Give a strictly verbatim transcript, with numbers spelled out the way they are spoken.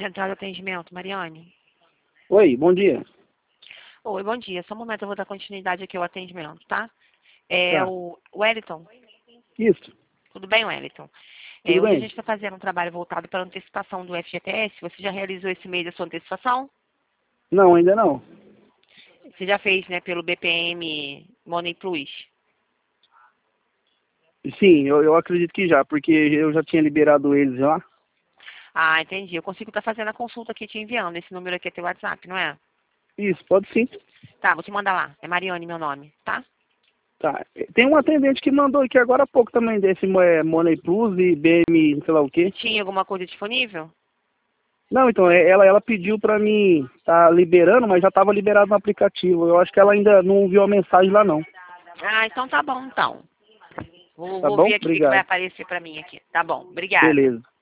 Central de atendimento, Mariane. Oi, bom dia. Oi, bom dia. Só um momento, eu vou dar continuidade aqui ao atendimento, tá? É Tá. o Wellington. Isso, Tudo bem, Wellington? É, tudo hoje a bem? gente está fazendo um trabalho voltado para a antecipação do F G T S. Você já realizou esse mês da sua antecipação? Não, ainda não. Você já fez, né, pelo B P M Money Plus? Sim, eu, eu acredito que já, porque eu já tinha liberado eles lá. Ah, entendi. Eu consigo estar fazendo a consulta aqui te enviando. Esse número aqui é teu WhatsApp, não é? Isso, pode sim. Tá, vou te mandar lá. É Mariane meu nome, tá? Tá. Tem um atendente que mandou aqui agora há pouco também desse é, Money Plus e B M, sei lá o quê. Tinha alguma coisa disponível? Não, então, é, ela, ela pediu pra mim tá liberando, mas já estava liberado no aplicativo. Eu acho que ela ainda não viu a mensagem lá, não. Ah, então tá bom, então. Vou, Tá vou bom? ver aqui o que que vai Obrigado. aparecer pra mim aqui. Tá bom, obrigada. Beleza.